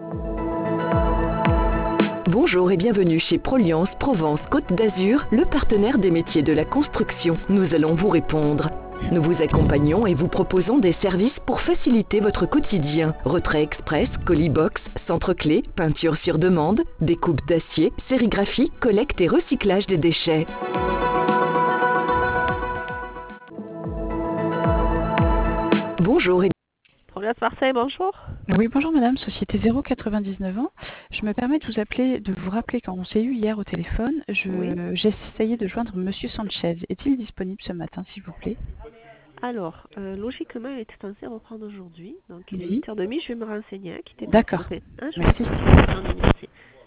Bonjour et bienvenue chez Proliance Provence Côte d'Azur, le partenaire des métiers de la construction. Nous allons vous répondre. Nous vous accompagnons et vous proposons des services pour faciliter votre quotidien. Retrait express, colis-box, centre-clé, peinture sur demande, découpe d'acier, sérigraphie, collecte et recyclage des déchets. Bonjour et Proliance Marseille, bonjour. Oui, bonjour madame, société 099 ans. Je me permets de vous rappeler quand on s'est eu hier au téléphone, Oui. j'essayais de joindre monsieur Sanchez. Est-il disponible ce matin, s'il vous plaît? Alors, logiquement, il était censé reprendre aujourd'hui. Donc, il est Oui, 8h30, je vais me renseigner. Quittez pas, s'il vous d'accord, plaît. Hein, je merci. merci.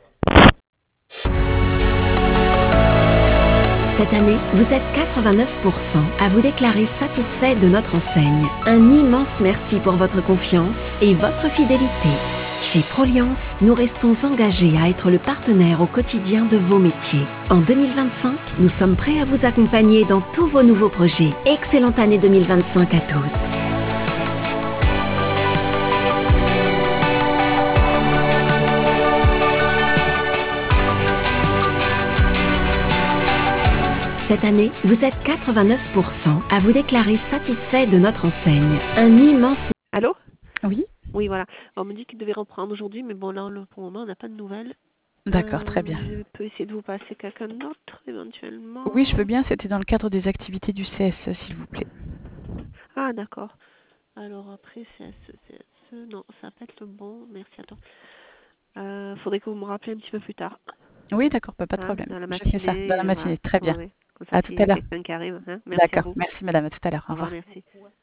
Cette année, vous êtes 89% à vous déclarer satisfait de notre enseigne. Un immense merci pour votre confiance et votre fidélité. Chez Proliance, nous restons engagés à être le partenaire au quotidien de vos métiers. En 2025, nous sommes prêts à vous accompagner dans tous vos nouveaux projets. Excellente année 2025 à tous. Cette année, vous êtes 89% à vous déclarer satisfait de notre enseigne. Un immense... Allô? Oui, Oui, voilà. On me dit qu'il devait reprendre aujourd'hui, mais bon, là, pour le moment, on n'a pas de nouvelles. d'accord, très bien. Je peux essayer de vous passer quelqu'un d'autre, éventuellement. Oui, je veux bien, c'était dans le cadre des activités du CS, s'il vous plaît. Ah, d'accord. Alors, après, CS, non, ça va pas être le bon. Merci, attends. Faudrait que vous me rappeliez un petit peu plus tard. Oui, d'accord, pas de Hein, problème. dans la Je fais ça, dans la matinée, voilà. matinée, très bien. Ouais. Comme ça, À tout s'il y à a l'heure. quelqu'un qui arrive. Hein. Merci à D'accord, vous. merci madame, à tout à l'heure, au Au revoir, revoir. merci.